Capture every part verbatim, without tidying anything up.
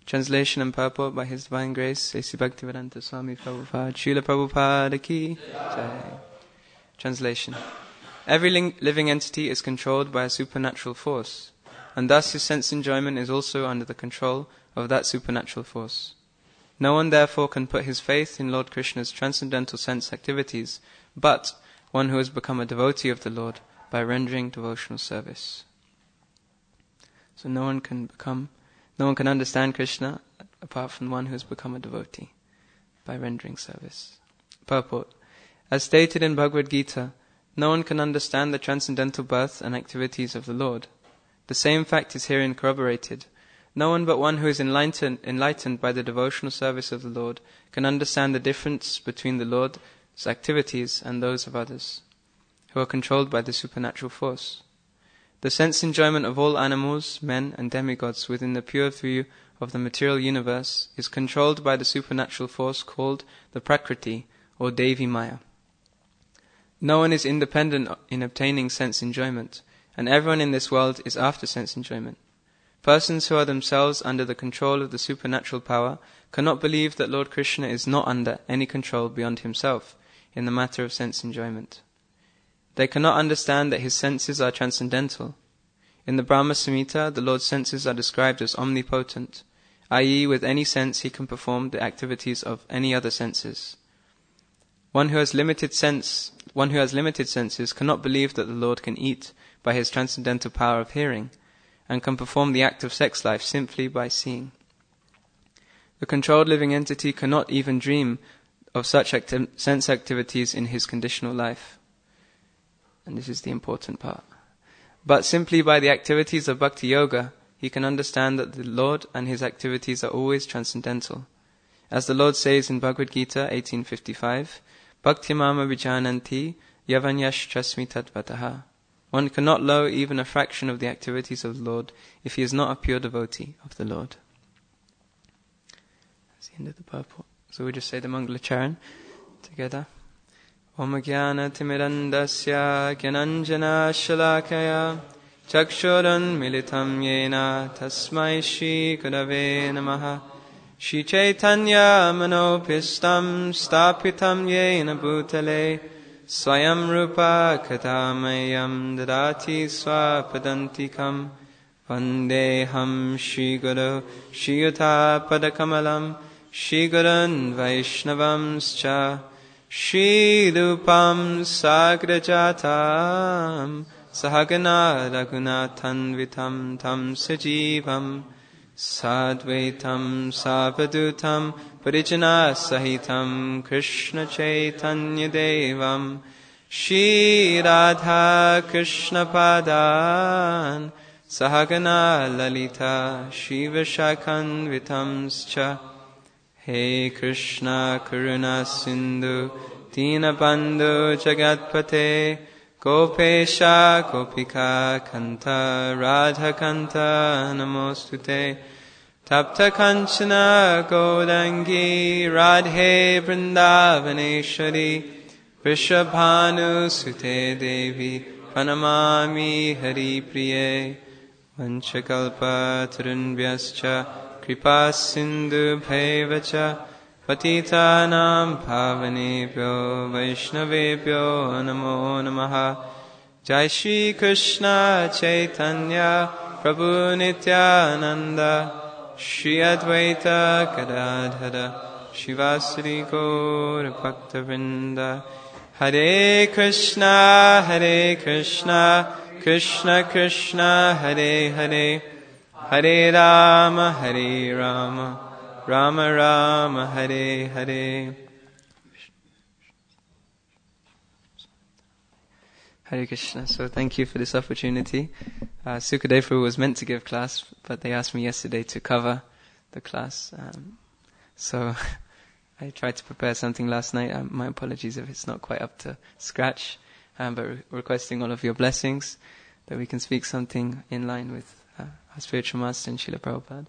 Translation and purport by His Divine Grace, A C Bhaktivedanta Swami Prabhupada, Srila Prabhupada ki Jai. Translation. Every ling- living entity is controlled by a supernatural force, and thus his sense enjoyment is also under the control of that supernatural force. No one therefore can put his faith in Lord Krishna's transcendental sense activities, but one who has become a devotee of the Lord by rendering devotional service. So no one can become No one can understand Krishna apart from one who has become a devotee by rendering service. Purport. As stated in Bhagavad Gita, no one can understand the transcendental birth and activities of the Lord. The same fact is herein corroborated. No one but one who is enlightened, enlightened by the devotional service of the Lord can understand the difference between the Lord's activities and those of others, who are controlled by the supernatural force. The sense enjoyment of all animals, men and demigods within the pure view of the material universe is controlled by the supernatural force called the Prakriti or Devi Maya. No one is independent in obtaining sense enjoyment, and everyone in this world is after sense enjoyment. Persons who are themselves under the control of the supernatural power cannot believe that Lord Krishna is not under any control beyond himself in the matter of sense enjoyment. They cannot understand that his senses are transcendental. In the Brahma Samhita, the Lord's senses are described as omnipotent, that is, with any sense he can perform the activities of any other senses. One who has limited sense, one who has limited senses cannot believe that the Lord can eat by his transcendental power of hearing, and can perform the act of sex life simply by seeing. The controlled living entity cannot even dream of such acti- sense activities in his conditional life. And this is the important part. But simply by the activities of Bhakti Yoga, he can understand that the Lord and his activities are always transcendental. As the Lord says in Bhagavad Gita eighteen fifty-five, Bhakti mama vijananti yavanyash chasmi tatvataha. One cannot know even a fraction of the activities of the Lord if he is not a pure devotee of the Lord. That's the end of the purport. So we just say the Mangala Charan together. Om Jnana Timirandasya Gyananjana Shalakaya Chakshuran Militam Yena Tasmai Shri Gurave Namaha Shri Chaitanya Manopistam Stapitam Yena Bhutale Swayam Rupa Katamayam Dadati Swapadantikam Vandeham Shri Guru Shri Yuta Padakamalam Shri Gurun Vaishnavamscha Shri Rupam Sagrajatam Sahagana Raghunathan Vitam Tam Sajivam Sadvaitam Savadutam Parijana Sahitam Krishna Chaitanya Devam Shri Radha Krishna Padan Sahagana Lalita Shri Vishakhan Vitamscha Hey Krishna Karuna Sindhu Dinabandhu Jagatpate Gopesha Gopika Kanta Radha Kanta Namostute Tapta Kanchana Gaudangi Radhe Vrindavaneshwari Vrishabhanu Sute Devi Pranamami Hari Priye Vanchakalpa Tarunvyascha Kripa Sindhu Bhaivacha Patitanam Pavanebhyo Vaishnavebhyo Namo Namaha Jai Shri Krishna Chaitanya Prabhu Nityananda Shri Advaita Gadadhara Shivasri Gaura Bhaktavrinda Hare Krishna Hare Krishna Krishna Krishna Hare Hare Hare Rama, Hare Rama, Rama Rama, Hare Hare. Hare Krishna. So thank you for this opportunity. Uh, Sukadeva was meant to give class, but they asked me yesterday to cover the class. Um, so I tried to prepare something last night. Um, my apologies if it's not quite up to scratch, um, but re- requesting all of your blessings that we can speak something in line with Uh, our spiritual master and Srila Prabhupada.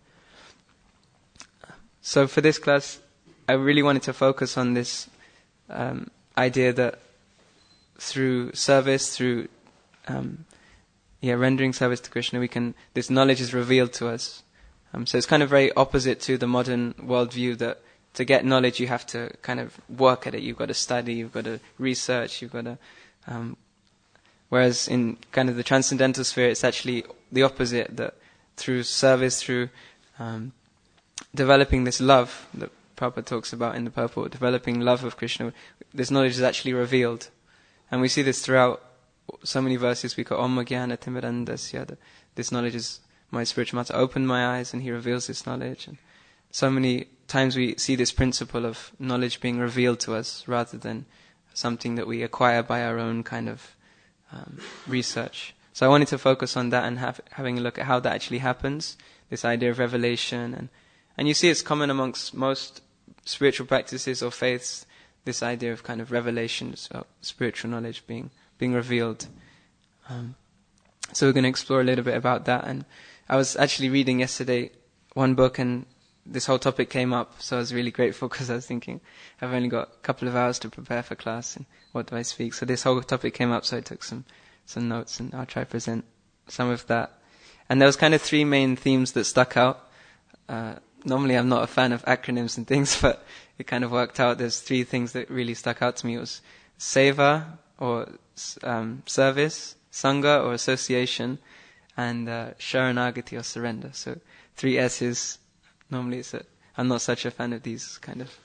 So for this class, I really wanted to focus on this um, idea that through service, through um, yeah, rendering service to Krishna, we can. This knowledge is revealed to us. Um, so it's kind of very opposite to the modern worldview that to get knowledge you have to kind of work at it. You've got to study, you've got to research, you've got to... Um, whereas in kind of the transcendental sphere, it's actually the opposite, that through service, through um, developing this love that Prabhupada talks about in the purport, developing love of Krishna, this knowledge is actually revealed. And we see this throughout so many verses. We call Om Jnana Timirandasya. This knowledge is, my spiritual master opened my eyes and he reveals this knowledge. And so many times we see this principle of knowledge being revealed to us rather than something that we acquire by our own kind of um, research. So I wanted to focus on that and have, having a look at how that actually happens, this idea of revelation. And, and you see it's common amongst most spiritual practices or faiths, this idea of kind of revelation, so spiritual knowledge being being revealed. Um, so we're going to explore a little bit about that. And I was actually reading yesterday one book and this whole topic came up, so I was really grateful because I was thinking, I've only got a couple of hours to prepare for class and what do I speak? So this whole topic came up, so I took some, some notes and I'll try to present some of that. And there was kind of three main themes that stuck out. Uh, normally I'm not a fan of acronyms and things, but it kind of worked out. There's three things that really stuck out to me. It was seva, or um, service, sangha, or association, and uh, sharanagati, or surrender. So three S's. Normally it's a, I'm not such a fan of these kind of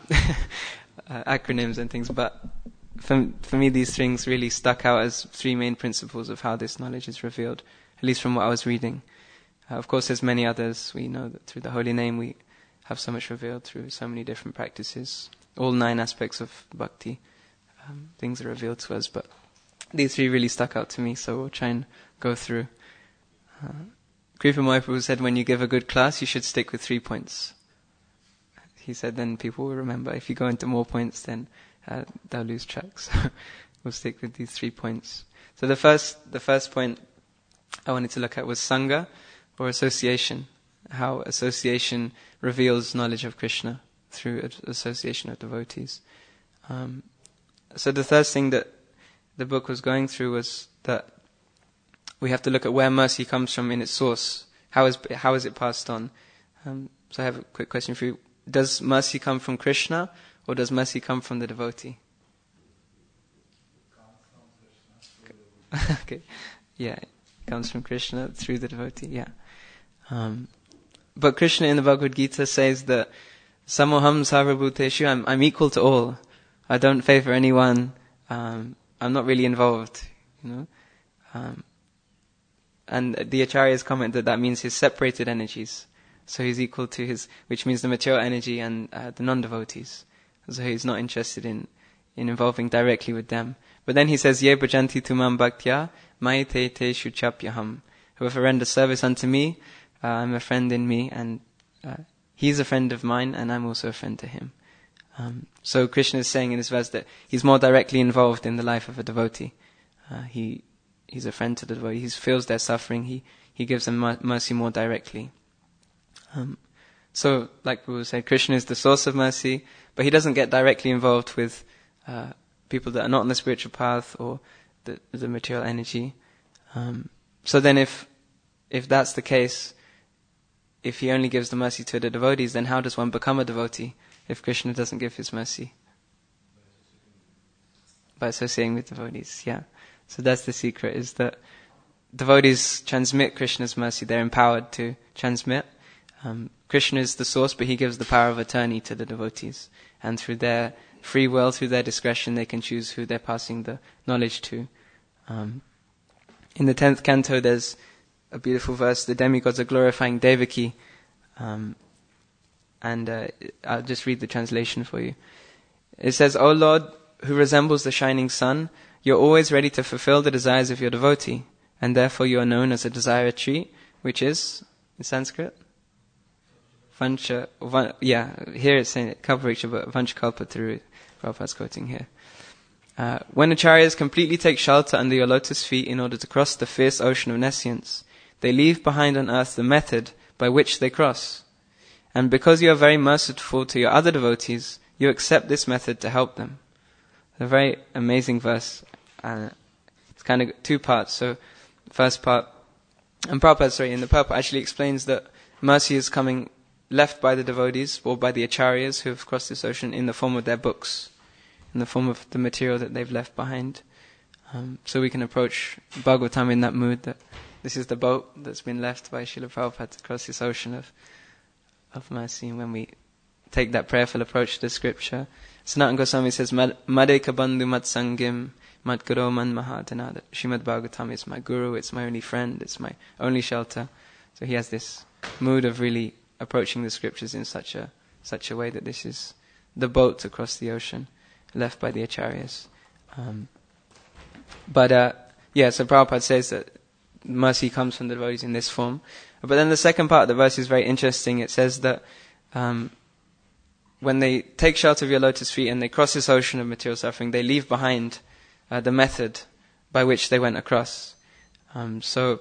uh, acronyms and things, but for, for me these things really stuck out as three main principles of how this knowledge is revealed, at least from what I was reading. Uh, of course there's many others. We know that through the holy name we have so much revealed through so many different practices. All nine aspects of bhakti, um, things are revealed to us, but these three really stuck out to me, so we'll try and go through. Uh, Kripa Mahaprabhu said when you give a good class, you should stick with three points. He said then people will remember. If you go into more points, then uh, they'll lose track. So we'll stick with these three points. So the first, the first point I wanted to look at was Sangha, or association. How association reveals knowledge of Krishna through association of devotees. Um, so the first thing that the book was going through was that we have to look at where mercy comes from in its source. How is how is it passed on? Um, so I have a quick question for you. Does mercy come from Krishna, or does mercy come from the devotee? Okay, yeah, it comes from Krishna through the devotee. Yeah, um, but Krishna in the Bhagavad Gita says that Samoham sarvabhuteshu, I'm I'm equal to all. I don't favor anyone. Um, I'm not really involved. You know. Um, And the Acharyas comment that that means his separated energies. So he's equal to his, which means the material energy and uh, the non-devotees. So he's not interested in, in involving directly with them. But then he says, Ye bhajanti tumam bhaktya, maite te shuchapyaham. Whoever renders service unto me, uh, I'm a friend in me, and uh, he's a friend of mine, and I'm also a friend to him. Um, so Krishna is saying in this verse that he's more directly involved in the life of a devotee. Uh, he He's a friend to the devotee. He feels their suffering. He he gives them mercy more directly. Um, so, like we said, Krishna is the source of mercy, but he doesn't get directly involved with uh, people that are not on the spiritual path or the, the material energy. Um, so then, if if that's the case, if he only gives the mercy to the devotees, then how does one become a devotee if Krishna doesn't give his mercy? By associating with devotees, yeah. So that's the secret, is that devotees transmit Krishna's mercy. They're empowered to transmit. Um, Krishna is the source, but he gives the power of attorney to the devotees. And through their free will, through their discretion, they can choose who they're passing the knowledge to. Um, in the tenth canto, there's a beautiful verse, the demigods are glorifying Devaki. Um, and uh, I'll just read the translation for you. It says, O Lord, who resembles the shining sun, you're always ready to fulfill the desires of your devotee, and therefore you are known as a desire tree, which is, in Sanskrit, Vancha, van, yeah, here it's saying Kalpavriksha, but Vanchakalpataru, Prabhupada's quoting here. Uh, when acharyas completely take shelter under your lotus feet in order to cross the fierce ocean of nescience, they leave behind on earth the method by which they cross. And because you are very merciful to your other devotees, you accept this method to help them. A very amazing verse. Uh, it's kind of two parts. So, the first part, and Prabhupada, sorry, in the purport actually explains that mercy is coming left by the devotees or by the acharyas who have crossed this ocean in the form of their books, in the form of the material that they've left behind. Um, so we can approach Bhagavatam in that mood that this is the boat that's been left by Srila Prabhupada to cross this ocean of of mercy. And when we take that prayerful approach to the scripture, Sanatana Goswami says, Madeka bandhu mat sangim mat guru man mahadana. That Srimad Bhagavatam is my guru, it's my only friend, it's my only shelter. So he has this mood of really approaching the scriptures in such a such a way that this is the boat across the ocean left by the acharyas. Um, but uh, yeah, so Prabhupada says that mercy comes from the devotees in this form. But then the second part of the verse is very interesting. It says that um, when they take shelter of your lotus feet and they cross this ocean of material suffering, they leave behind uh, the method by which they went across. Um, so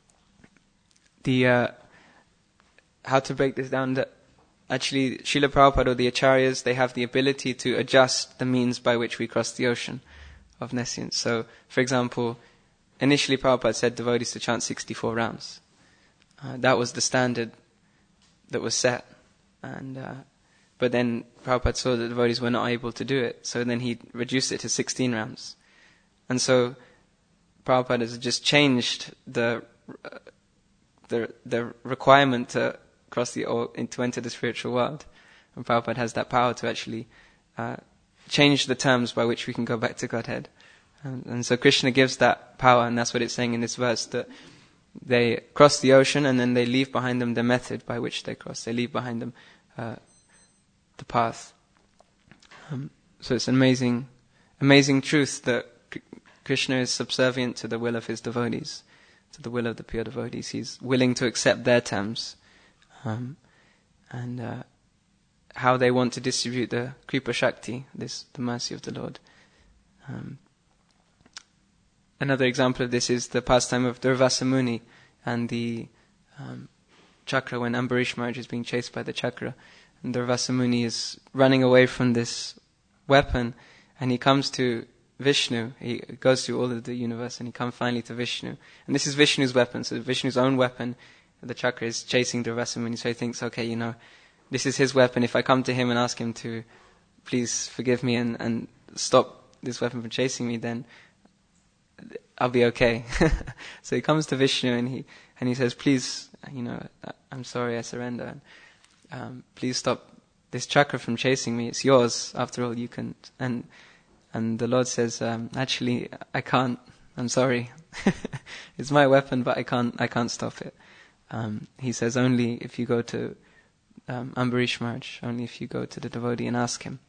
the uh, how to break this down, that actually Srila Prabhupada or the acharyas, they have the ability to adjust the means by which we cross the ocean of nescience. So, for example, initially Prabhupada said devotees to chant sixty-four rounds. Uh, that was the standard that was set. And uh, but then Prabhupada saw that the devotees were not able to do it, so then he reduced it to sixteen rounds. And so Prabhupada has just changed the uh, the the requirement to cross the or to enter the spiritual world. And Prabhupada has that power to actually uh, change the terms by which we can go back to Godhead. And, and so Krishna gives that power, and that's what it's saying in this verse, that they cross the ocean and then they leave behind them the method by which they cross. They leave behind them uh, the path. Um, so it's an amazing, amazing truth that Krishna is subservient to the will of his devotees, to the will of the pure devotees. He's willing to accept their terms. Um, and uh, how they want to distribute the Kripa Shakti, this the mercy of the Lord. Um, another example of this is the pastime of Durvasa Muni and the um, chakra, when Ambarish Maharaj is being chased by the chakra. And Durvasa Muni is running away from this weapon, and he comes to Vishnu. He goes through all of the universe and he comes finally to Vishnu. And this is Vishnu's weapon, so Vishnu's own weapon. The chakra is chasing Durvasa Muni, so he thinks, okay, you know, this is his weapon. If I come to him and ask him to please forgive me and, and stop this weapon from chasing me, then I'll be okay. So he comes to Vishnu and he and he says, please, you know, I'm sorry, I surrender. Um, please stop this chakra from chasing me. It's yours, after all. You can. And and the Lord says, um, actually, I can't. I'm sorry. It's my weapon, but I can't. I can't stop it. Um, he says, only if you go to um, Ambarish Maharaj, only if you go to the devotee and ask him.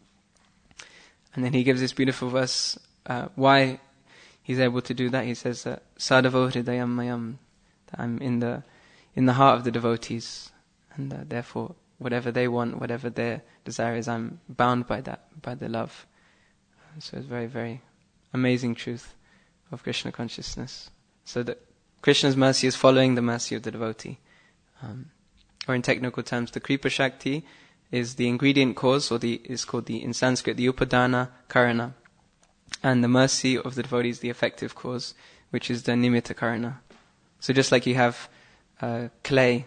And then he gives this beautiful verse, uh, why he's able to do that. He says that Sadhavo Hridayam Mayam, that I'm in the in the heart of the devotees, and uh, therefore whatever they want, whatever their desire is, I'm bound by that, by their love. So it's very, very amazing truth of Krishna consciousness. So that Krishna's mercy is following the mercy of the devotee. Um, or in technical terms, the Kripa Shakti is the ingredient cause, or the is called the in Sanskrit the Upadana Karana, and the mercy of the devotee is the effective cause, which is the Nimitta Karana. So just like you have uh, clay,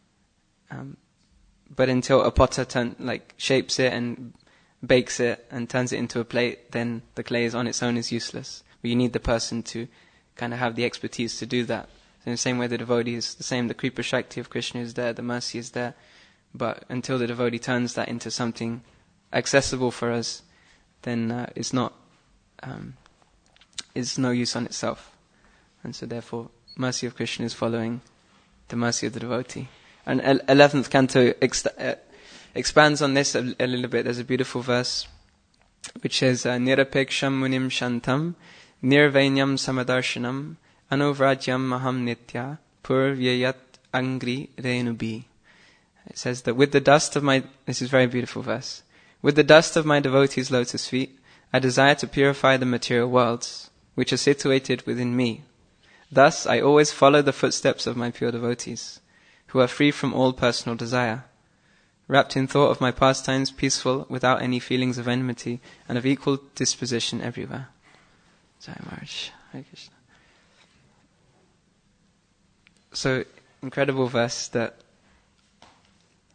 um, but until a potter turn, like shapes it and bakes it and turns it into a plate, then the clay is on its own is useless. But you need the person to kind of have the expertise to do that. So in the same way, the devotee is the same. The Kripa Shakti of Krishna is there, the mercy is there. But until the devotee turns that into something accessible for us, then uh, it's not, um, it's no use on itself. And so therefore, mercy of Krishna is following the mercy of the devotee. And eleventh canto ex- uh, expands on this a, a little bit. There's a beautiful verse which says, Nirapeksham munim shantam nirvainyam samadarshanam anuvrajyam maham nitya purvyayat angri renubi. It says that with the dust of my, this is a very beautiful verse, with the dust of my devotees' lotus feet, I desire to purify the material worlds, which are situated within me. Thus, I always follow the footsteps of my pure devotees, who are free from all personal desire, wrapped in thought of my pastimes, peaceful, without any feelings of enmity, and of equal disposition everywhere. Jai Maharaj. Hare Krishna. So, incredible verse that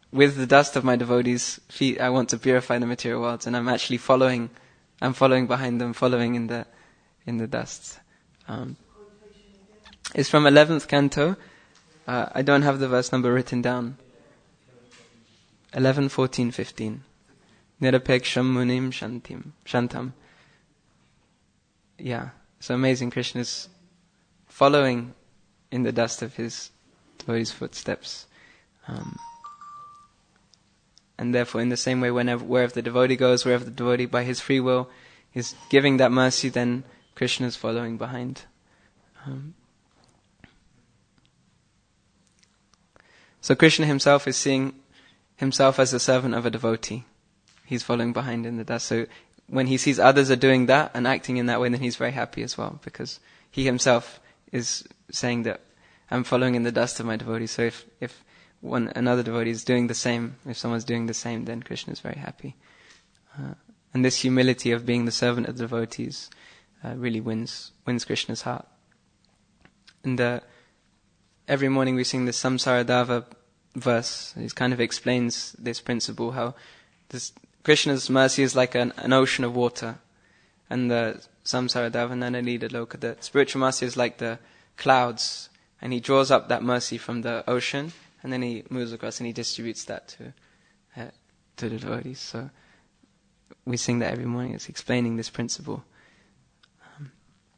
with the dust of my devotees' feet, I want to purify the material worlds, and I'm actually following, I'm following behind them, following in the, in the dust. Um, it's from eleventh canto. Uh, I don't have the verse number written down. eleven, fourteen, fifteen. Nirapeksham munim shantim, shantam. Yeah, so amazing. Krishna's following in the dust of his devotees' footsteps. Um, and therefore, in the same way, whenever, wherever the devotee goes, wherever the devotee by his free will is giving that mercy, then Krishna's following behind. Um, so Krishna himself is seeing himself as a servant of a devotee. He's following behind in the dust. So when he sees others are doing that and acting in that way, then he's very happy as well, because he himself is saying that I'm following in the dust of my devotees. So if, if one another devotee is doing the same, if someone's doing the same, then Krishna is very happy. Uh, and this humility of being the servant of the devotees uh, really wins wins Krishna's heart. And uh, every morning we sing the Samsara Dava verse. It kind of explains this principle, how this Krishna's mercy is like an, an ocean of water, and the Samsara Dava Nana Lila Loka, the spiritual mercy is like the clouds, and he draws up that mercy from the ocean, and then he moves across and he distributes that to uh, to the devotees. So we sing that every morning. It's explaining this principle. Um,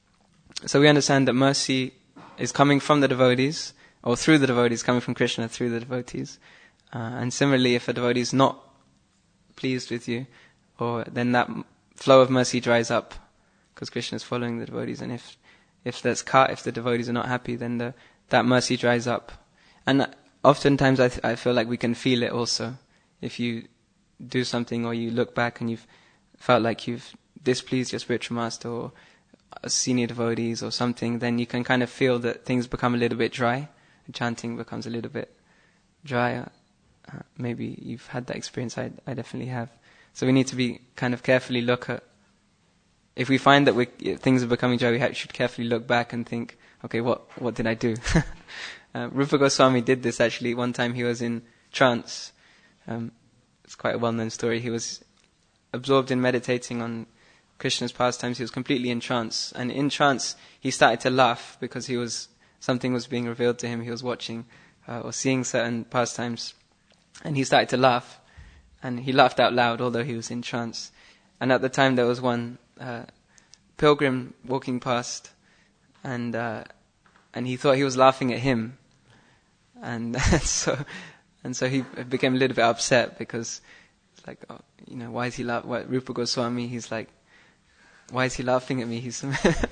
so we understand that mercy is coming from the devotees, or through the devotees, coming from Krishna through the devotees. Uh, and similarly, if a devotee is not pleased with you, or then that m- flow of mercy dries up, because Krishna is following the devotees. And if if there's cut, if the devotees are not happy, then the, that mercy dries up. And oftentimes I, th- I feel like we can feel it also. If you do something, or you look back and you've felt like you've displeased your spiritual master or senior devotees or something, then you can kind of feel that things become a little bit dry. The chanting becomes a little bit drier. Uh, maybe you've had that experience. I, I definitely have. So we need to be kind of carefully look at, if we find that we, things are becoming dry, we have, should carefully look back and think, okay, what what did I do? uh, Rupa Goswami did this actually. One time he was in trance. Um, it's quite a well-known story. He was absorbed in meditating on Krishna's pastimes. He was completely in trance, and in trance he started to laugh because he was something was being revealed to him. He was watching uh, or seeing certain pastimes, and he started to laugh, and he laughed out loud although he was in trance. And at the time there was one uh, pilgrim walking past, and uh, and he thought he was laughing at him, and so and so he became a little bit upset, because it's like, oh, you know, why is he laughing? Rupa Goswami, he's like, why is he laughing at me? He's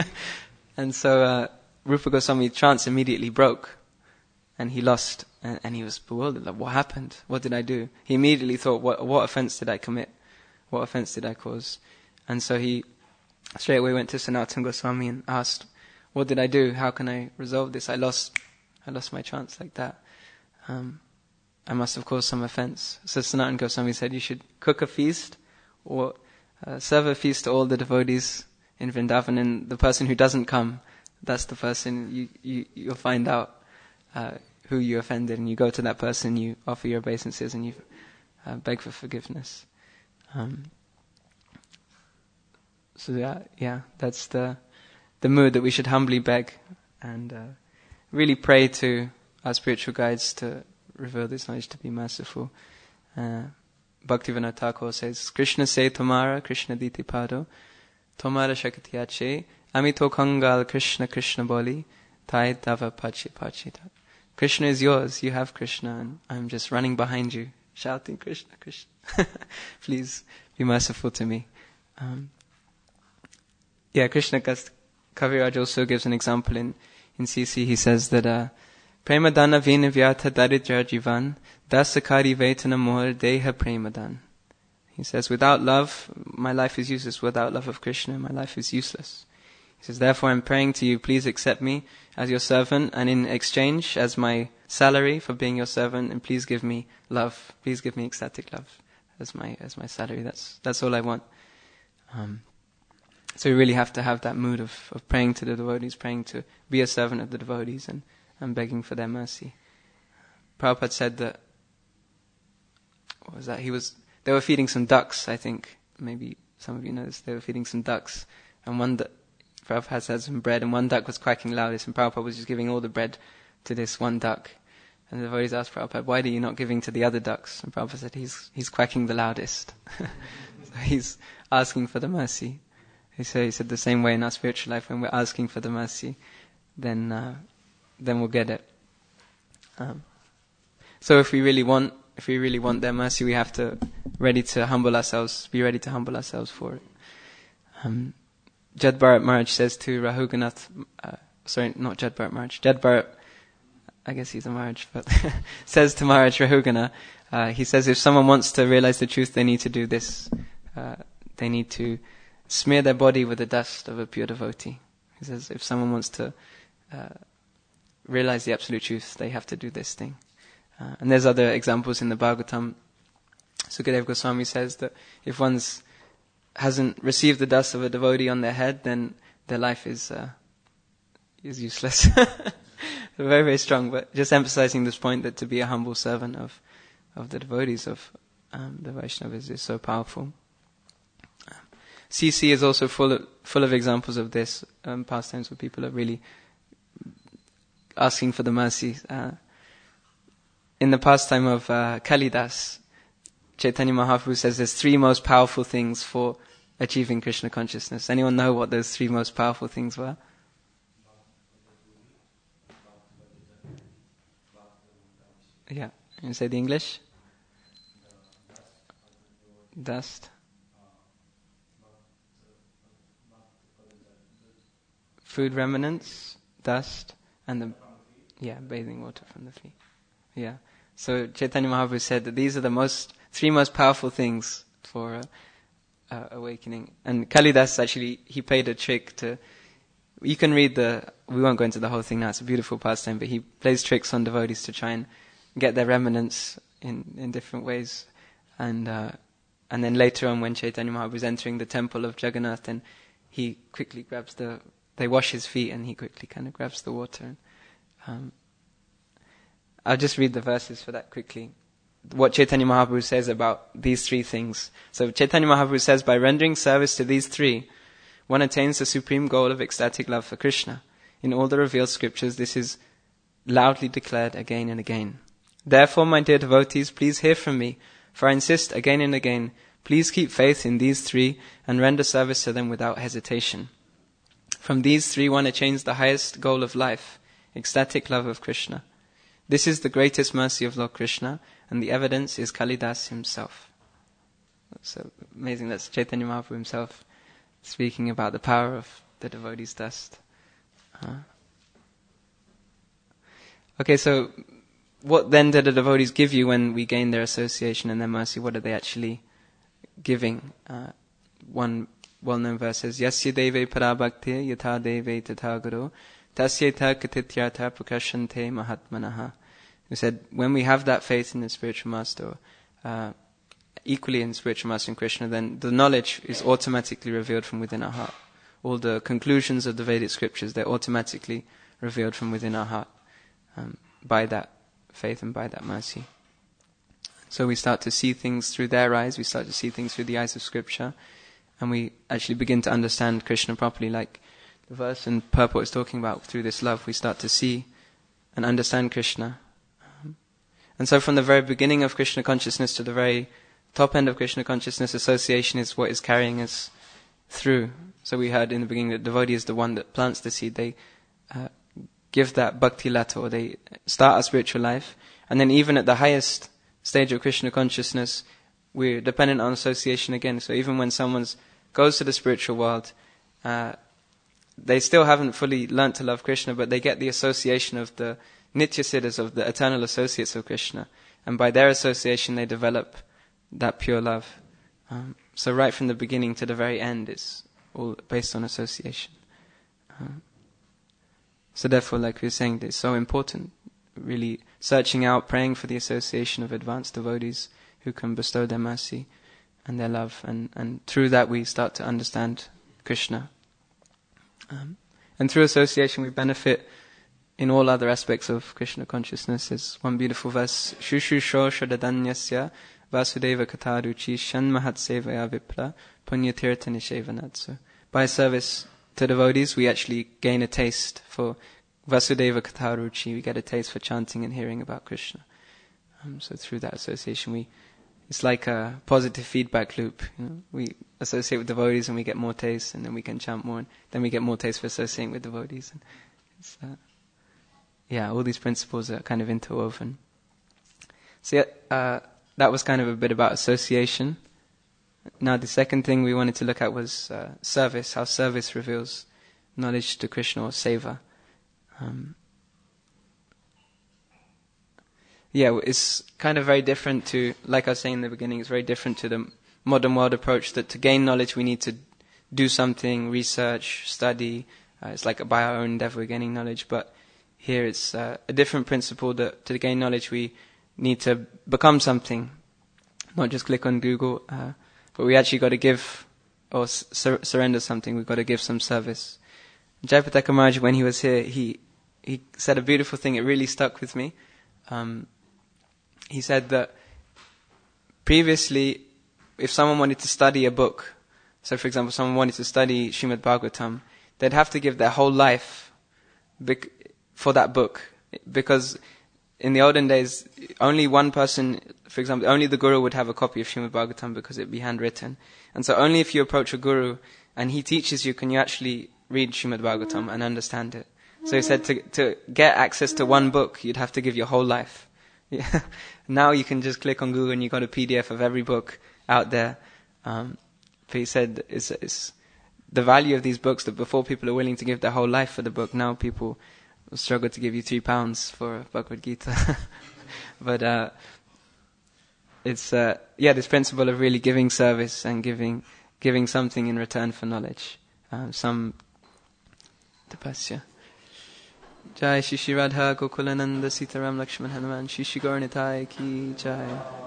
and so uh, Rupa Goswami's trance immediately broke, and he lost, and, and he was bewildered. Like, what happened? What did I do? He immediately thought, what what offense did I commit? What offense did I cause? And so he straight away went to Sanatana Goswami and asked, what did I do? How can I resolve this? I lost, I lost my trance like that. Um, I must have caused some offense. So Sanatana Goswami said, you should cook a feast, or uh, serve a feast to all the devotees in Vrindavan, and the person who doesn't come, that's the person you, you you'll find out uh, who you offended, and you go to that person, you offer your obeisances, and you uh, beg for forgiveness. Um, so yeah, yeah, that's the the mood that we should humbly beg, and uh, really pray to our spiritual guides to reveal this knowledge, to be merciful. Uh, Bhaktivinoda Thakur says, Krishna se tomara, Krishna diti pado, tomara shaktiyache, amito kangal Krishna Krishna boli, tai tava pachi pachi. Krishna is yours, you have Krishna, and I'm just running behind you, shouting Krishna, Krishna. Please be merciful to me. Um, yeah, Krishna Kaviraj also gives an example in, in C C. He says that uh, Premadana vina vyartha daridra jivan dasakari vetana mohar deha premadan. He says, without love, my life is useless. Without love of Krishna, my life is useless. He says, therefore I'm praying to you, please accept me as your servant, and in exchange, as my salary for being your servant, and please give me love. Please give me ecstatic love as my as my salary. That's that's all I want. Um, so we really have to have that mood of, of praying to the devotees, praying to be a servant of the devotees, and, and begging for their mercy. Prabhupada said that what was that? He was, they were feeding some ducks, I think. Maybe some of you know this. They were feeding some ducks. And one duck, Prabhupada had some bread, and one duck was quacking loudest, and Prabhupada was just giving all the bread to this one duck. And the devotees asked Prabhupada, why are you not giving to the other ducks? And Prabhupada said, he's he's quacking the loudest. So he's asking for the mercy. He said, he said the same way in our spiritual life, when we're asking for the mercy, then uh, then we'll get it. Um, so if we really want, if we really want their mercy, we have to ready to humble ourselves, be ready to humble ourselves for it. Um, Jad Bharat Maharaj says to Rahuganath, uh, sorry, not Jad Bharat Maharaj, Jad Bharat, I guess he's a Maharaj, but says to Maharaj Rahugana, uh, he says if someone wants to realize the truth, they need to do this. Uh, they need to smear their body with the dust of a pure devotee. He says if someone wants to uh, realize the absolute truth, they have to do this thing. Uh, and there's other examples in the Bhagavatam. Sukadeva Goswami says that if one's hasn't received the dust of a devotee on their head, then their life is uh, is useless. Very, very strong, but just emphasizing this point that to be a humble servant of of the devotees of um, the Vaishnavas is so powerful. C C is also full of, full of examples of this, um, pastimes where people are really asking for the mercy. Uh, in the pastime of uh, Kalidas, Chaitanya Mahaprabhu says there's three most powerful things for achieving Krishna consciousness. Anyone know what those three most powerful things were? Yeah, you say the English? Dust. Food remnants, dust, and the yeah, bathing water from the feet. Yeah. So Chaitanya Mahaprabhu said that these are the most three most powerful things for uh, uh, awakening. And Kalidas actually he played a trick to. You can read the. We won't go into the whole thing now. It's a beautiful pastime, but he plays tricks on devotees to try and get their remnants in, in different ways. And uh, and then later on, when Chaitanya Mahaprabhu is entering the temple of Jagannath, then he quickly grabs the. They wash his feet, and he quickly kind of grabs the water. Um, I'll just read the verses for that quickly. What Chaitanya Mahaprabhu says about these three things. So Chaitanya Mahaprabhu says, by rendering service to these three, one attains the supreme goal of ecstatic love for Krishna. In all the revealed scriptures, this is loudly declared again and again. Therefore, my dear devotees, please hear from me, for I insist again and again, please keep faith in these three and render service to them without hesitation. From these three, one attains the highest goal of life, ecstatic love of Krishna. This is the greatest mercy of Lord Krishna, and the evidence is Kalidas himself. So amazing, that's Chaitanya Mahaprabhu himself speaking about the power of the devotee's dust. Uh. Okay, so what then do the devotees give you when we gain their association and their mercy? What are they actually giving? Uh, one well-known verse says, Yasya deve parabhakti yatha deve tatha guru tasyeta katityartha prakashante mahatmanaha. Who said, when we have that faith in the spiritual master, uh, equally in spiritual master in Krishna, then the knowledge is automatically revealed from within our heart. All the conclusions of the Vedic scriptures, they're automatically revealed from within our heart um, by that faith and by that mercy. So we start to see things through their eyes, we start to see things through the eyes of scripture, and we actually begin to understand Krishna properly, like the verse in purport is talking about. Through this love, we start to see and understand Krishna. Um, and so from the very beginning of Krishna consciousness to the very top end of Krishna consciousness, association is what is carrying us through. So we heard in the beginning that devotee is the one that plants the seed. They uh, give that bhakti lata, or they start our spiritual life. And then even at the highest stage of Krishna consciousness, we're dependent on association again. So even when someone's goes to the spiritual world, uh, they still haven't fully learnt to love Krishna, but they get the association of the Nitya Siddhas, of the eternal associates of Krishna. And by their association, they develop that pure love. Um, so right from the beginning to the very end, it's all based on association. Um, so therefore, like we were saying, it's so important, really searching out, praying for the association of advanced devotees who can bestow their mercy and their love, and, and through that we start to understand Krishna. Um, and through association we benefit in all other aspects of Krishna consciousness. There's one beautiful verse, Shushu Sho Shadadanyasya Vasudeva Katharuchi Shanmahat Sevaya Vipra Punyatirtha Nishevanat. So by service to devotees, we actually gain a taste for Vasudeva Katharuchi. We get a taste for chanting and hearing about Krishna. Um, so through that association, we it's like a positive feedback loop. You know, we associate with devotees and we get more taste, and then we can chant more, and then we get more taste for associating with devotees. And it's, uh, yeah, all these principles are kind of interwoven. So yeah, uh, that was kind of a bit about association. Now the second thing we wanted to look at was uh, service, how service reveals knowledge to Krishna, or seva. Um, yeah, it's kind of very different to, like I was saying in the beginning, it's very different to the modern world approach that to gain knowledge we need to do something, research, study. Uh, it's like by our own endeavor we're gaining knowledge. But here it's uh, a different principle that to gain knowledge we need to become something, not just click on Google, uh, but we actually got to give or sur- surrender something. We've got to give some service. Jayapataka Maharaj, when he was here, he he said a beautiful thing. It really stuck with me. Um, he said that previously, if someone wanted to study a book, so for example, someone wanted to study Srimad Bhagavatam, they'd have to give their whole life bec- for that book, because in the olden days, only one person, for example, only the guru would have a copy of Srimad Bhagavatam because it'd be handwritten. And so only if you approach a guru and he teaches you can you actually read Srimad Bhagavatam and understand it. So he said to to get access to one book, you'd have to give your whole life. Yeah. Now you can just click on Google and you got a P D F of every book out there. Um, but he said it's, it's the value of these books that before people are willing to give their whole life for the book, now people struggle to give you three pounds for Bhagavad Gita. But uh, it's uh, yeah, this principle of really giving service and giving giving something in return for knowledge, uh, some tapasya. Jai Shri Shri Radha Gokulananda Sitaram Lakshman Hanuman Shri Shri Gaura Nitai Ki Jai.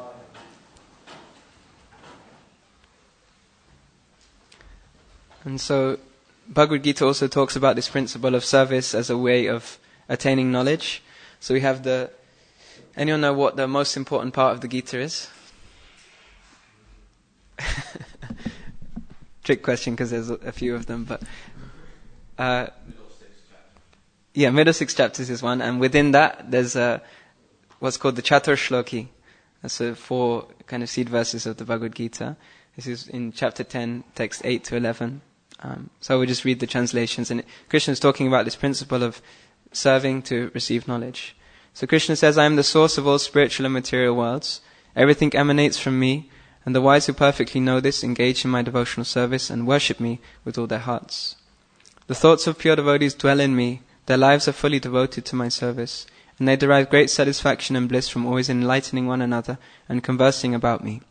And so Bhagavad Gita also talks about this principle of service as a way of attaining knowledge. So we have the... Anyone know what the most important part of the Gita is? Trick question because there's a few of them, but... Uh, yeah, middle six chapters is one, and within that there's uh, what's called the Chatur Shloki. That's the four kind of seed verses of the Bhagavad Gita. This is in chapter ten, text eight to eleven. Um, so we'll just read the translations. And Krishna is talking about this principle of serving to receive knowledge. So Krishna says, I am the source of all spiritual and material worlds. Everything emanates from me, and the wise who perfectly know this engage in my devotional service and worship me with all their hearts. The thoughts of pure devotees dwell in me. Their lives are fully devoted to my service, and they derive great satisfaction and bliss from always enlightening one another and conversing about me.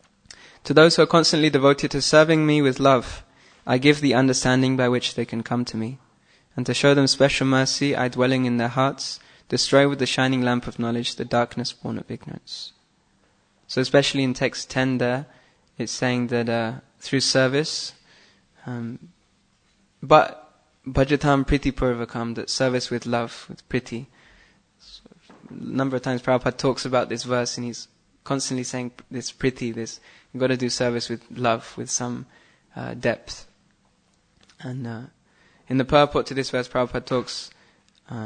To those who are constantly devoted to serving me with love, I give the understanding by which they can come to me. And to show them special mercy, I, dwelling in their hearts, destroy with the shining lamp of knowledge the darkness born of ignorance. So especially in text ten there, it's saying that uh, through service, um, but Bhajatam Priti Purvakam, that service with love, with Priti. So, a number of times Prabhupada talks about this verse and he's constantly saying this Priti, this, you've got to do service with love, with some uh, depth. And uh, in the purport to this verse, Prabhupada talks, uh,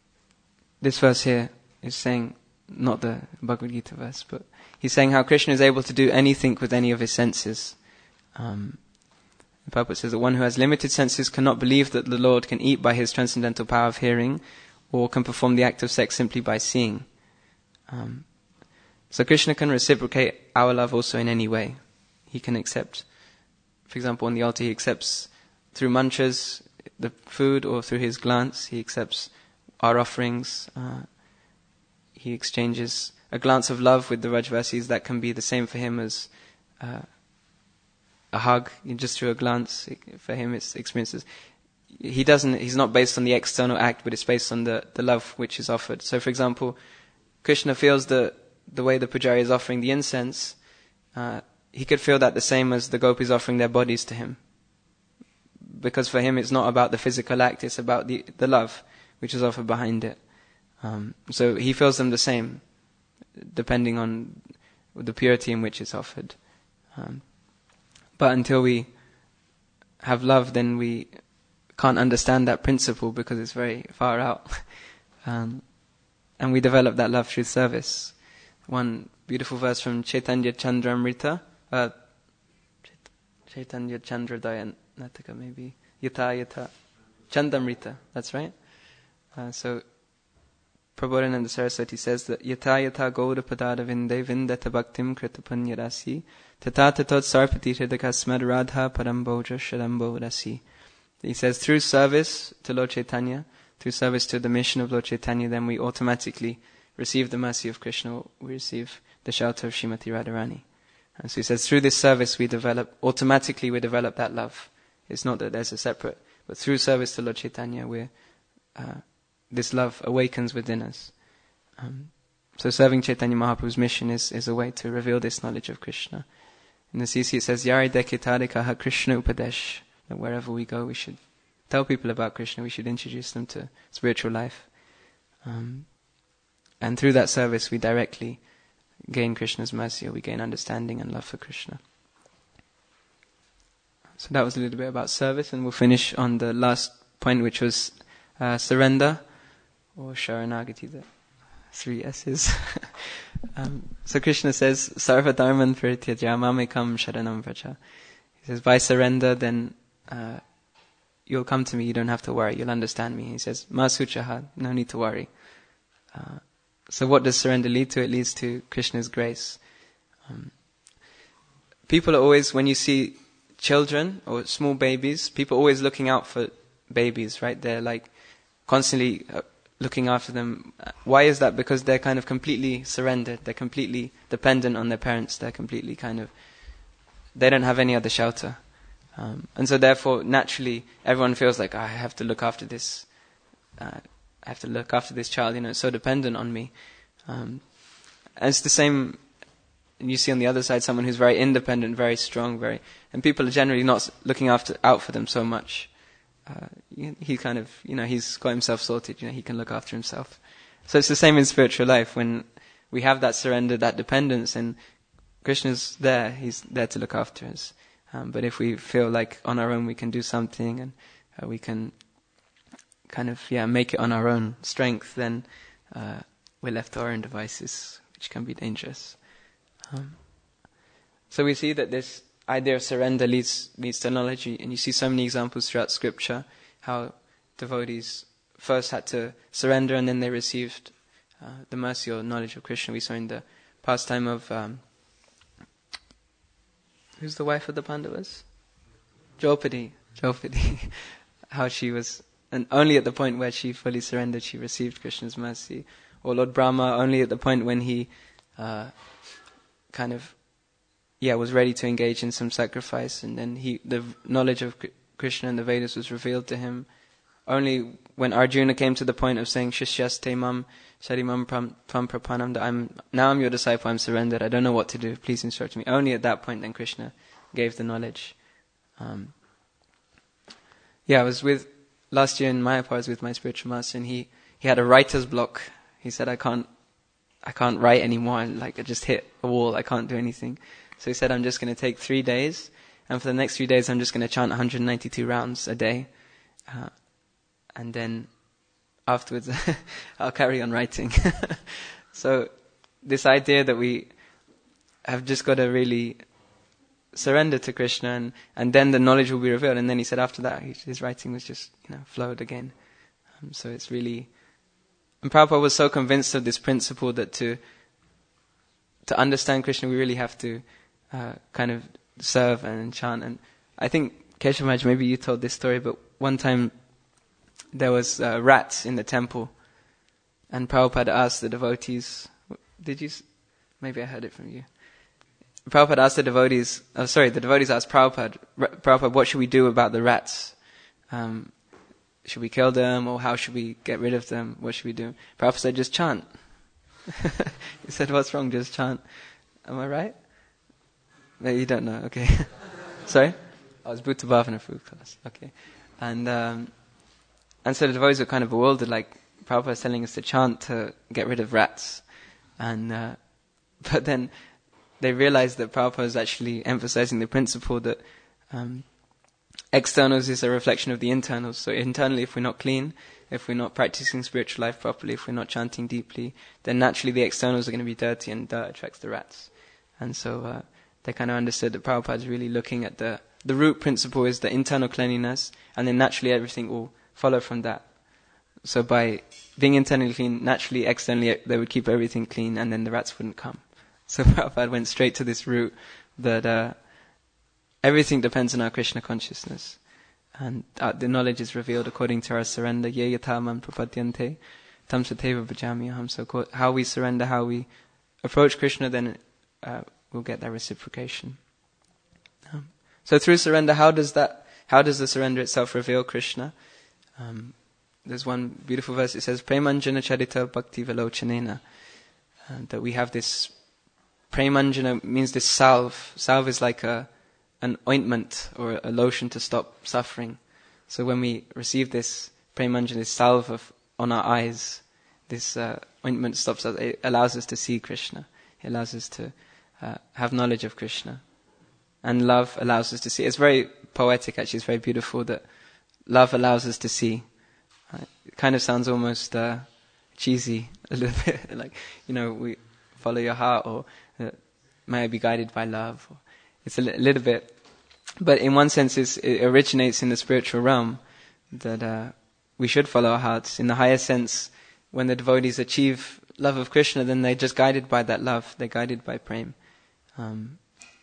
this verse here is saying, not the Bhagavad Gita verse, but he's saying how Krishna is able to do anything with any of his senses. Um, The purport says that one who has limited senses cannot believe that the Lord can eat by his transcendental power of hearing, or can perform the act of sex simply by seeing. Um, so Krishna can reciprocate our love also in any way. He can accept, for example, on the altar he accepts through mantras the food, or through his glance he accepts our offerings. Uh, he exchanges a glance of love with the Rajvasis that can be the same for him as uh, a hug, just through a glance. For him it's experiences. He doesn't, he's not based on the external act, but it's based on the, the love which is offered. So for example, Krishna feels the, the way the pujari is offering the incense, uh, he could feel that the same as the gopis offering their bodies to him. Because for him it's not about the physical act, it's about the, the love which is offered behind it. Um, so he feels them the same, depending on with the purity in which it's offered. Um, but until we have love, then we can't understand that principle because it's very far out. um, and we develop that love through service. One beautiful verse from Chaitanya Chandramrita, uh, Chaitanya Chandradaya Nataka maybe, Yata Yata, Chandamrita, that's right. Uh, so Prabodhananda Saraswati says that Yata Yata Gauda Padada Vinde Vindata Bhaktim Kritapan Yadasi Tata Tatot Sarpati Hridakasmad Radha Padamboja Shadambo Rasi. He says through service to Lord Chaitanya, through service to the mission of Lord Chaitanya, then we automatically receive the mercy of Krishna, we receive the shelter of Srimati Radharani. And so he says through this service we develop, automatically we develop that love. It's not that there's a separate, but through service to Lord Chaitanya, we're, uh, this love awakens within us. Um, so serving Chaitanya Mahaprabhu's mission is, is a way to reveal this knowledge of Krishna. In the C C it says, Yari dekitadikaha Krishna upadesh, that wherever we go we should tell people about Krishna, we should introduce them to spiritual life. Um, and through that service we directly gain Krishna's mercy, or we gain understanding and love for Krishna. So that was a little bit about service, and we'll finish on the last point, which was uh, surrender, or Sharanagati, the three S's. um, so Krishna says, Sarva dharman parityajya mamekam sharanam vraja. He says, by surrender, then uh, you'll come to me, you don't have to worry, you'll understand me. He says, ma suchaha, no need to worry. Uh, so what does surrender lead to? It leads to Krishna's grace. Um, people are always, when you see children or small babies, people are always looking out for babies, right? They're like constantly uh, looking after them. Why is that? Because they're kind of completely surrendered. They're completely dependent on their parents. They're completely kind of, they don't have any other shelter. Um, and so therefore, naturally, everyone feels like, oh, I have to look after this, uh, I have to look after this child, you know, it's so dependent on me. Um, and it's the same, you see on the other side someone who's very independent, very strong, very, and people are generally not looking after out for them so much. Uh, he, he kind of, you know, he's got himself sorted, you know, he can look after himself. So it's the same in spiritual life. When we have that surrender, that dependence, and Krishna's there, he's there to look after us. Um, but if we feel like on our own we can do something, and uh, we can kind of, yeah, make it on our own strength, then uh, we're left to our own devices, which can be dangerous. Um, so we see that this idea of surrender leads leads to knowledge, and you see so many examples throughout scripture how devotees first had to surrender and then they received uh, the mercy or knowledge of Krishna. We saw in the pastime of um, who's the wife of the Pandavas? Draupadi. Draupadi. How she was, and only at the point where she fully surrendered, she received Krishna's mercy. Or Lord Brahma, only at the point when he uh, kind of, yeah, was ready to engage in some sacrifice, and then he, the knowledge of Krishna and the Vedas was revealed to him. Only when Arjuna came to the point of saying, Shishyaste mam sharimam pram prapanam, that I'm, now I'm your disciple, I'm surrendered, I don't know what to do, please instruct me. Only at that point then Krishna gave the knowledge. Um, yeah, I was with, last year in Mayapur, I was with my spiritual master, and he, he had a writer's block. He said, I can't, I can't write anymore, like I just hit a wall, I can't do anything. So he said, I'm just going to take three days, and for the next three days I'm just going to chant one hundred ninety-two rounds a day. Uh, and then afterwards I'll carry on writing. So this idea that we have just got to really surrender to Krishna, and, and then the knowledge will be revealed. And then he said after that his writing was just, you know, flowed again. Um, so it's really, and Prabhupada was so convinced of this principle that to to understand Krishna we really have to uh, kind of serve and chant. And I think Keshav Maharaj, maybe you told this story, but one time there was uh, rats in the temple, and Prabhupada asked the devotees, did you, maybe I heard it from you. Prabhupada asked the devotees, oh sorry, the devotees asked Prabhupada, Prabhupada, what should we do about the rats? Um, should we kill them, or how should we get rid of them? What should we do? Prabhupada said, just chant. He said, what's wrong? Just chant. Am I right? No, you don't know. Okay. Sorry? I was Bhuta Bhavana food class. Okay. And um, and so the devotees were kind of bewildered, like Prabhupada was telling us to chant to get rid of rats. And uh, but then they realized that Prabhupada is actually emphasizing the principle that um, externals is a reflection of the internals. So internally, if we're not clean, if we're not practicing spiritual life properly, if we're not chanting deeply, then naturally the externals are going to be dirty, and dirt attracts the rats. And so uh, they kind of understood that Prabhupada is really looking at the the root principle is the internal cleanliness, and then naturally everything will follow from that. So by being internally clean, naturally externally they would keep everything clean, and then the rats wouldn't come. So Prabhupada went straight to this root that uh, everything depends on our Krishna consciousness. And uh, the knowledge is revealed according to our surrender. Ye yatha mam prapadyante tam sateva bhajami aham. So how we surrender, how we approach Krishna, then uh, we'll get that reciprocation. Um, so through surrender, how does that? How does the surrender itself reveal Krishna? Um, there's one beautiful verse. It says, "Premanjana charita bhakti velochanena," uh, that we have this. Premanjana means this salve. Salve is like a an ointment or a lotion to stop suffering. So when we receive this premanjana, this salve of, on our eyes, this uh, ointment stops us. It allows us to see Krishna. It allows us to uh, have knowledge of Krishna. And love allows us to see. It's very poetic, actually. It's very beautiful that love allows us to see. Uh, it kind of sounds almost uh, cheesy, a little bit. Like, you know, we follow your heart, or uh, may I be guided by love. Or, it's a li- little bit, but in one sense it's, it originates in the spiritual realm, that uh, we should follow our hearts. In the higher sense, when the devotees achieve love of Krishna, then they're just guided by that love. They're guided by prem. Um,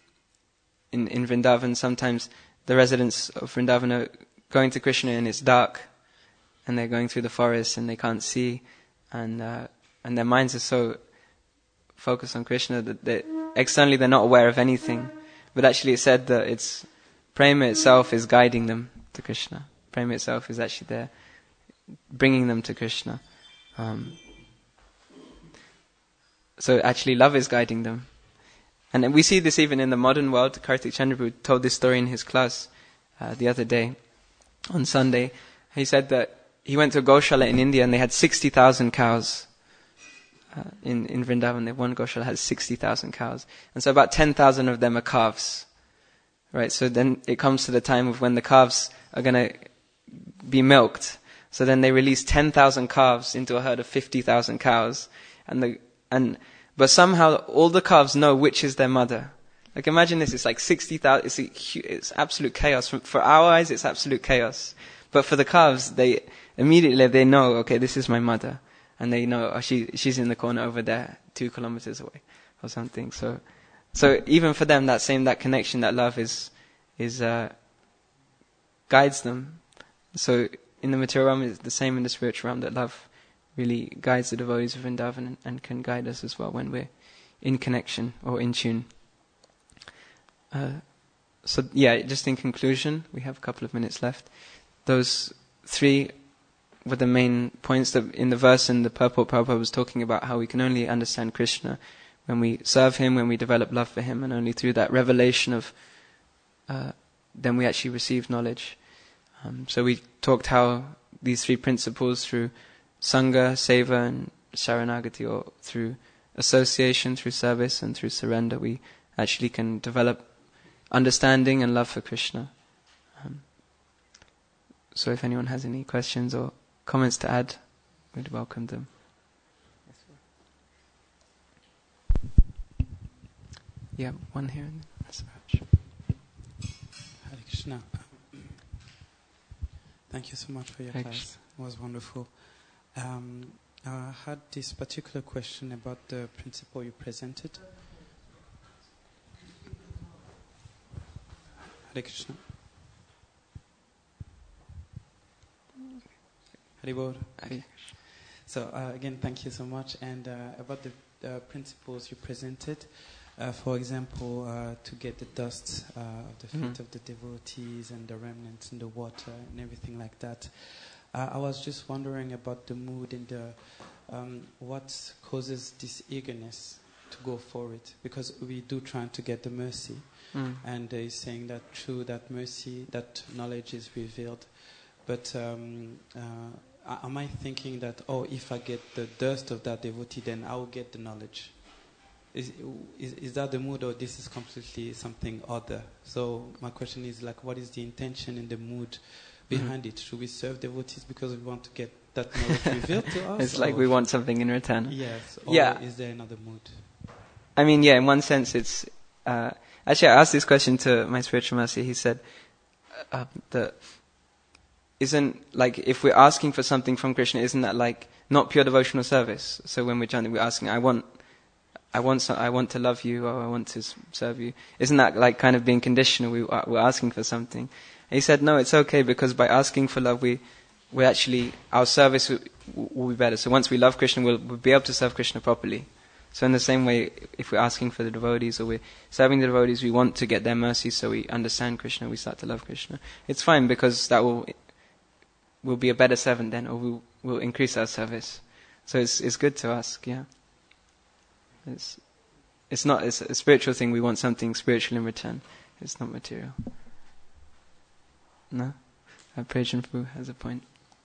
in, in Vrindavan, sometimes the residents of Vrindavan are going to Krishna and it's dark, and they're going through the forest and they can't see, and uh, and their minds are so focused on Krishna that they, externally they're not aware of anything. But actually it's said that it's prema itself is guiding them to Krishna. Prema itself is actually there, bringing them to Krishna. Um, so actually love is guiding them. And we see this even in the modern world. Kartik Chandraprabhu told this story in his class uh, the other day, on Sunday. He said that he went to a Goshala in India and they had sixty thousand cows. Uh, in, in Vrindavan, the one Goshala has sixty thousand cows. And so about ten thousand of them are calves. Right, so then it comes to the time of when the calves are going to be milked. So then they release ten thousand calves into a herd of fifty thousand cows. And the and But somehow all the calves know which is their mother. Like imagine this, it's like sixty thousand, it's, a, it's absolute chaos. For our eyes, it's absolute chaos. But for the calves, they immediately they know, okay, this is my mother. And they know, oh, she she's in the corner over there, two kilometers away, or something. So, so even for them, that same that connection, that love is is uh, guides them. So in the material realm, it's the same in the spiritual realm. That love really guides the devotees of Vrindavan and, and can guide us as well when we're in connection or in tune. Uh, so yeah, just in conclusion, we have a couple of minutes left. Those three were the main points that in the verse in the purport Prabhupada was talking about, how we can only understand Krishna when we serve Him, when we develop love for Him, and only through that revelation of uh, then we actually receive knowledge. Um, so we talked how these three principles, through Sangha, Seva and Sharanagati, or through association, through service and through surrender, we actually can develop understanding and love for Krishna. Um, so if anyone has any questions or comments to add, we'd welcome them. Yeah, one here. Hare Krishna. Thank you so much for your Thanks. class. It was wonderful. Um, I had this particular question about the principle you presented. Hare Krishna. Haribol. Okay. So uh, again, thank you so much. And uh, about the uh, principles you presented, uh, for example, uh, to get the dust uh, of the feet mm-hmm. of the devotees and the remnants in the water and everything like that. Uh, I was just wondering about the mood and the, um, what causes this eagerness to go for it, because we do try to get the mercy, mm. and uh, he's saying that through that mercy, that knowledge is revealed. But um, uh, am I thinking that, oh, if I get the dust of that devotee, then I will get the knowledge? is, is is that the mood, or this is completely something other? So my question is like, what is the intention and the mood behind mm-hmm. it? Should we serve devotees because we want to get that knowledge revealed to us? It's like we want something in return. Yes. Or yeah. is there another mood? I mean, yeah, in one sense it's... Uh, actually, I asked this question to my spiritual master. He said uh, that isn't, like, if we're asking for something from Krishna, isn't that like not pure devotional service? So when we're chanting, we're asking, I want... I want some, I want to love you, or I want to serve you. Isn't that like kind of being conditional? We, we're asking for something. And he said, no, it's okay, because by asking for love, we, we actually, our service will, will be better. So once we love Krishna, we'll, we'll be able to serve Krishna properly. So in the same way, if we're asking for the devotees, or we're serving the devotees, we want to get their mercy, so we understand Krishna, we start to love Krishna. It's fine, because that will, will be a better servant then, or we'll, we'll increase our service. So it's, it's good to ask, yeah. It's, it's not, it's a spiritual thing. We want something spiritual in return. It's not material. No? Uh, Prajan Fu has a point.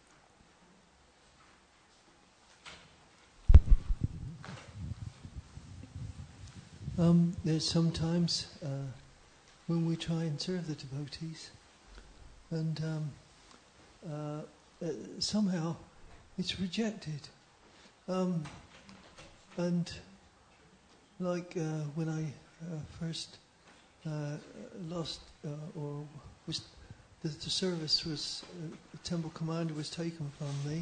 Um, there's sometimes uh, when we try and serve the devotees, and um, uh, uh, somehow it's rejected. Um, and Like uh, when I uh, first uh, lost, uh, or was the, the service was, uh, the temple commander was taken from me.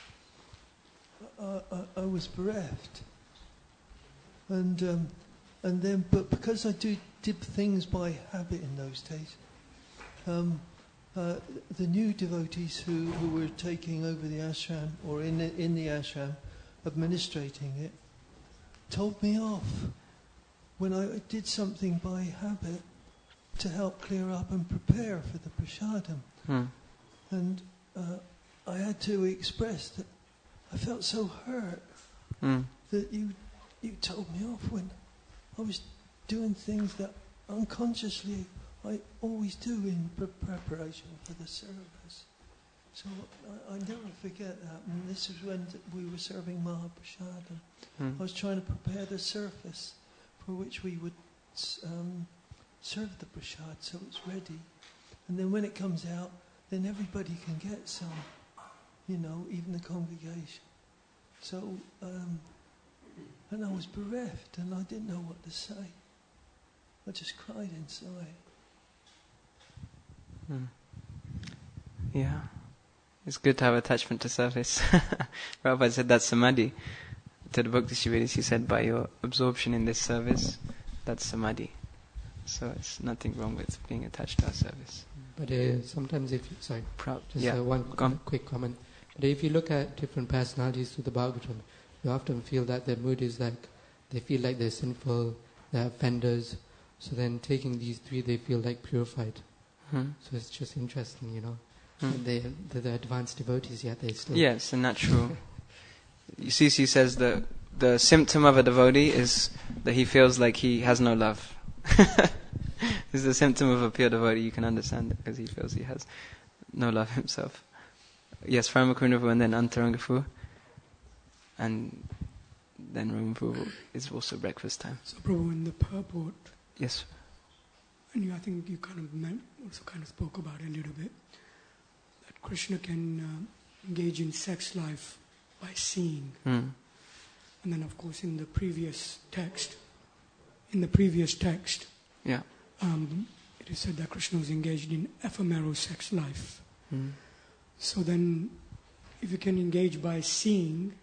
I, I, I was bereft, and um, and then, but because I do did things by habit in those days, um, uh, the new devotees who, who were taking over the ashram, or in the, in the ashram, administrating it, told me off when I did something by habit to help clear up and prepare for the prasadam. Hmm. And uh, I had to express that I felt so hurt hmm. that you you told me off when I was doing things that unconsciously I always do in pre- preparation for the service. So I, I never forget that. And this is when we were serving Mahaprasadam. Hmm. I was trying to prepare the surface for which we would um, serve the prasad, so it's ready. And then when it comes out, then everybody can get some, you know, even the congregation. So, um, and I was bereft, and I didn't know what to say. I just cried inside. Hmm. Yeah. It's good to have attachment to service. Prabhupada said that's samadhi. To the Bhakti Shiviris, he said, by your absorption in this service, that's samadhi. So it's nothing wrong with being attached to our service. But uh, sometimes if you, sorry, Proud. just yeah. uh, one Come. quick comment. But if you look at different personalities through the Bhagavatam, you often feel that their mood is like, they feel like they're sinful, they're offenders. So then taking these three, they feel like purified. Hmm. So it's just interesting, you know. Hmm. They, they're the advanced devotees, yet they still... Yeah, it's a natural... C C says that the symptom of a devotee is that he feels like he has no love. It's the symptom of a pure devotee. You can understand it because he feels he has no love himself. Yes, Ramakrishna and then Antarangafu. And then Ramapu is also breakfast time. So, Prabhu, in the purport... Yes. And you, I think you kind of meant, also kind of spoke about it a little bit. That Krishna can uh, engage in sex life by seeing. Mm. And then, of course, in the previous text, in the previous text, yeah, um, it is said that Krishna was engaged in ephemeral sex life. Mm. So then, if you can engage by seeing,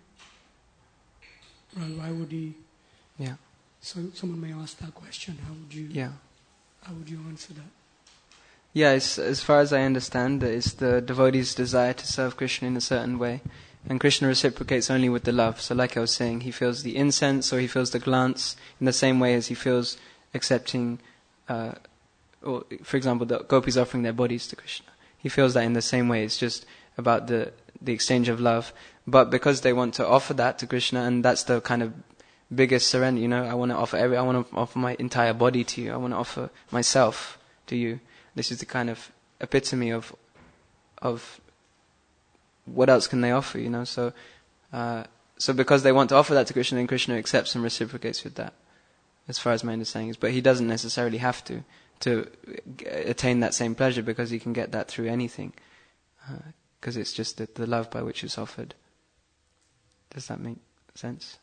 right, why would he? Yeah. So someone may ask that question. How would you? Yeah. How would you answer that? Yeah, it's, as far as I understand, it's the devotee's desire to serve Krishna in a certain way. And Krishna reciprocates only with the love. So like I was saying, he feels the incense or he feels the glance in the same way as he feels accepting, uh, or for example, the gopis offering their bodies to Krishna. He feels that in the same way. It's just about the, the exchange of love. But because they want to offer that to Krishna, and that's the kind of biggest surrender, you know, I want to offer every, I want to offer my entire body to you. I want to offer myself to you. This is the kind of epitome of, of what else can they offer, you know? So, uh, so because they want to offer that to Krishna, then Krishna accepts and reciprocates with that. as far as my understanding is. But he doesn't necessarily have to to attain that same pleasure, because he can get that through anything, because uh, it's just the, the love by which it's offered. Does that make sense?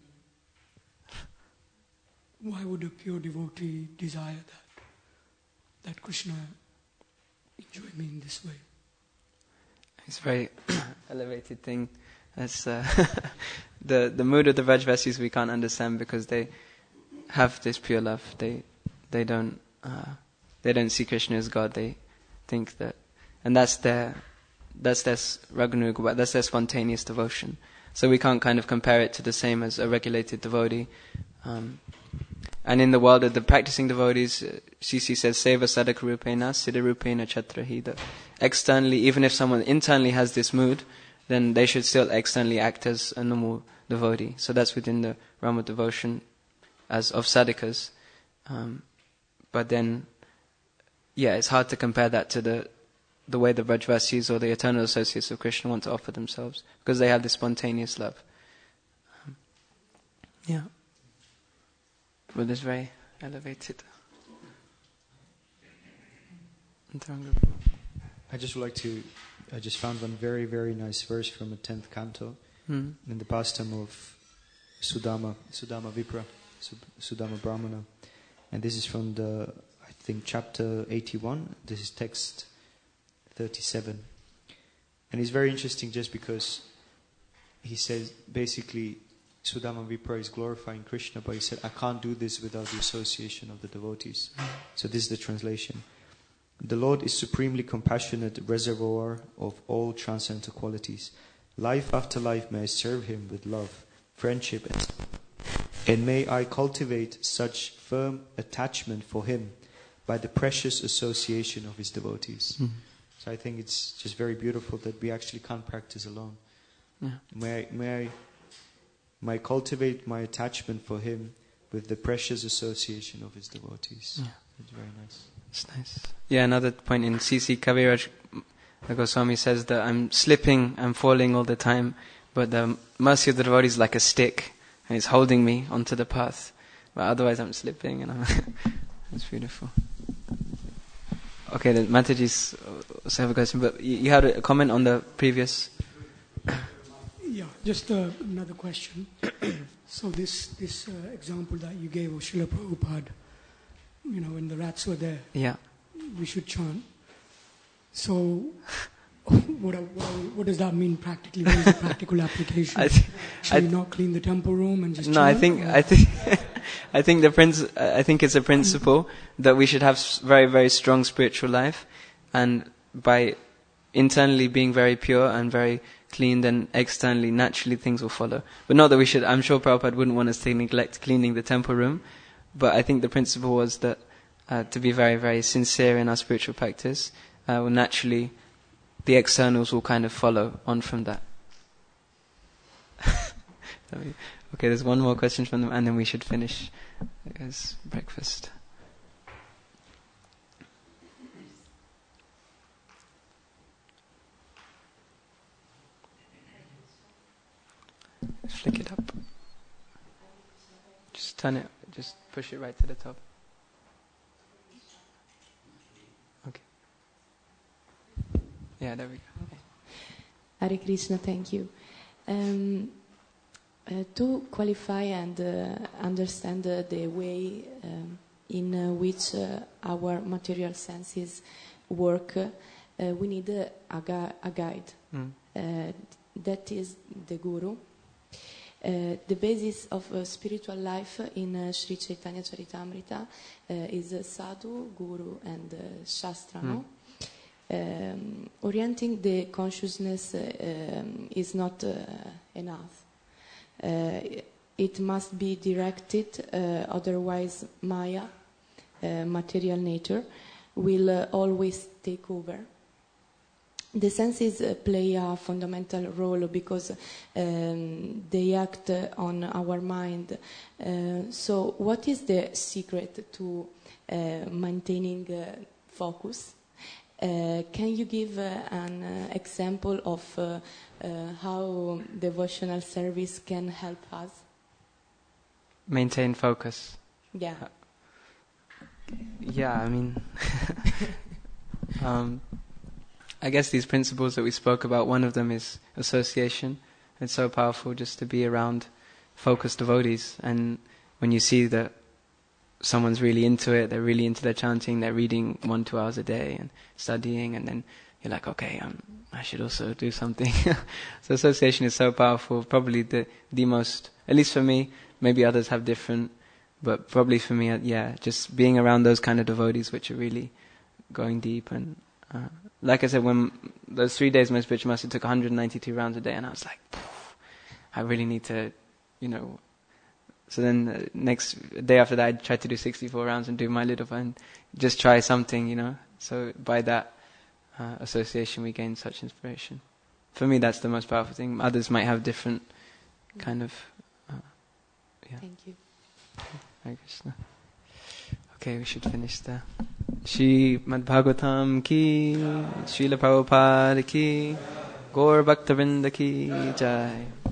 Why would a pure devotee desire that? That Krishna enjoy me in this way? It's a very elevated thing. It's, uh, the the mood of the Vrajvasis we can't understand, because they have this pure love. They they don't uh, they don't see Krishna as God. They think that, and that's their that's their raganuga, that's their spontaneous devotion. So we can't kind of compare it to the same as a regulated devotee. Um, and in the world of the practicing devotees, uh, C C says, Seva sadhaka rupena, siddha rupena chatrahi. That externally, even if someone internally has this mood, then they should still externally act as a normal devotee. So that's within the realm of devotion as of sadhakas. Um, but then, yeah, it's hard to compare that to the the way the Vrajvasis or the eternal associates of Krishna want to offer themselves, because they have this spontaneous love. Um, yeah. But it's very elevated. I just would like to, I just found one very, very nice verse from the tenth canto, mm. in the pastime of Sudama, Sudama Vipra, Sudama Brahmana. And this is from the, I think, chapter eighty-one. This is text thirty-seven. And it's very interesting just because he says, basically, Sudama Vipra is glorifying Krishna, but he said, I can't do this without the association of the devotees. Mm. So this is the translation. The Lord is supremely compassionate reservoir of all transcendental qualities. Life after life may I serve Him with love, friendship, and, and may I cultivate such firm attachment for Him by the precious association of His devotees. Mm. So I think it's just very beautiful that we actually can't practice alone. Yeah. May I, may I, may I cultivate my attachment for Him with the precious association of His devotees. Yeah. It's very nice. It's nice. Yeah, another point in C C Kaviraj Goswami says that I'm slipping, I'm falling all the time, but the mercy of the devotee is like a stick, and it's holding me onto the path. But otherwise I'm slipping, and I'm it's beautiful. Okay, the Mataji's also have a question, but you, you had a comment on the previous. Yeah, just uh, another question. So this this uh, example that you gave of Srila Prabhupada, you know, when the rats were there, yeah, we should chant. So, what, what, what does that mean practically? What is the practical application? I th- Should I we not clean the temple room and just no? chant? I think or? I think I think the princ- I think it's a principle that we should have very very strong spiritual life, and by internally being very pure and very clean, then externally naturally things will follow. But not that we should. I'm sure Prabhupada wouldn't want us to neglect cleaning the temple room. But I think the principle was that uh, to be very, very sincere in our spiritual practice, uh, will naturally, the externals will kind of follow on from that. Okay, there's one more question from them, and then we should finish as breakfast. Flick it up. Just turn it, just push it right to the top. Okay. Yeah, there we go. Okay. Hare Krishna, thank you. Um, uh, to qualify and uh, understand uh, the way um, in uh, which uh, our material senses work, uh, we need uh, a, gu- a guide. Mm. Uh, that is the Guru. Uh, the basis of uh, spiritual life in uh, Sri Chaitanya Charitamrita uh, is uh, Sadhu, Guru and uh, Shastra. Mm. No? Um, orienting the consciousness uh, um, is not uh, enough. Uh, it must be directed, uh, otherwise Maya, uh, material nature, will uh, always take over. The senses uh, play a fundamental role because um, they act uh, on our mind. Uh, so what is the secret to uh, maintaining uh, focus? Uh, can you give uh, an uh, example of uh, uh, how devotional service can help us? Maintain focus. Yeah. Yeah, I mean, um, I guess these principles that we spoke about, one of them is association. It's so powerful just to be around focused devotees, and when you see that someone's really into it, they're really into their chanting, they're reading one, two hours a day and studying, and then you're like, okay, um, I should also do something. So association is so powerful, probably the the most, at least for me, maybe others have different, but probably for me, uh, yeah, just being around those kind of devotees which are really going deep. And uh, like I said, when those three days my spiritual master took one hundred ninety-two rounds a day, and I was like, I really need to, you know. So then uh, next day after that, I tried to do sixty-four rounds and do my little and just try something, you know. So by that uh, association, we gain such inspiration. For me, that's the most powerful thing. Others might have different kind of. Uh, yeah. Thank you. Hare Krishna. Okay, we should finish there. Srimad Bhagavatam ki, Srila Prabhupada ki, Gaur Bhakta Vrinda ki jai.